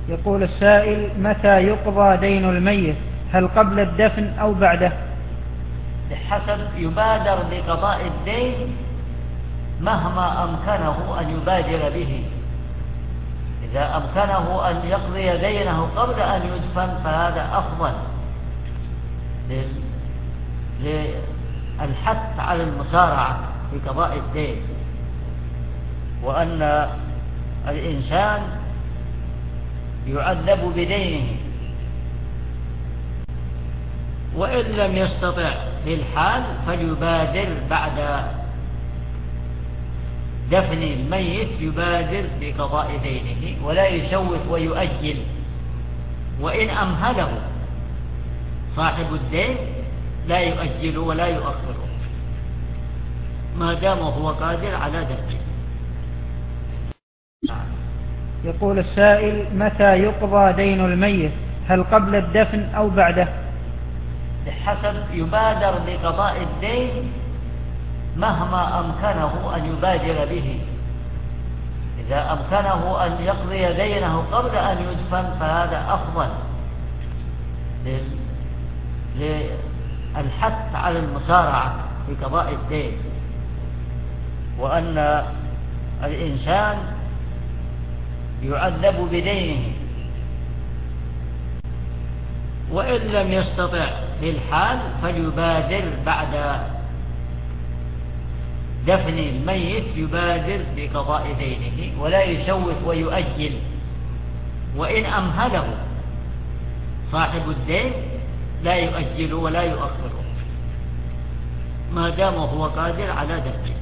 يقول السائل: متى يقضى دين الميت؟ هل قبل الدفن أو بعده؟ بحسب، يبادر بقضاء الدين مهما أمكنه أن يبادر به. إذا أمكنه أن يقضي دينه قبل أن يدفن فهذا أفضل للحث على المسارعة في قضاء الدين، وأن الإنسان يعذب بدينه، وإن لم يستطع في الحال فليبادر بعد دفن الميت، يبادر بقضاء دينه ولا يسوف ويؤجل. وإن أمهله صاحب الدين لا يؤجل ولا يؤخر ما دام هو قادر على دفعه. يقول السائل: متى يقضى دين الميت؟ هل قبل الدفن أو بعده؟ بحسب، يبادر بقضاء الدين مهما أمكنه أن يبادر به. إذا أمكنه أن يقضي دينه قبل أن يدفن فهذا أفضل للحث على المسارعة في قضاء الدين، وأن الإنسان يعذب بدينه، وإن لم يستطع في الحال فليبادر بعد دفن الميت، يبادر بقضاء دينه ولا يسوف ويؤجل. وإن أمهله صاحب الدين لا يؤجل ولا يؤخر ما دام هو قادر على دفعه.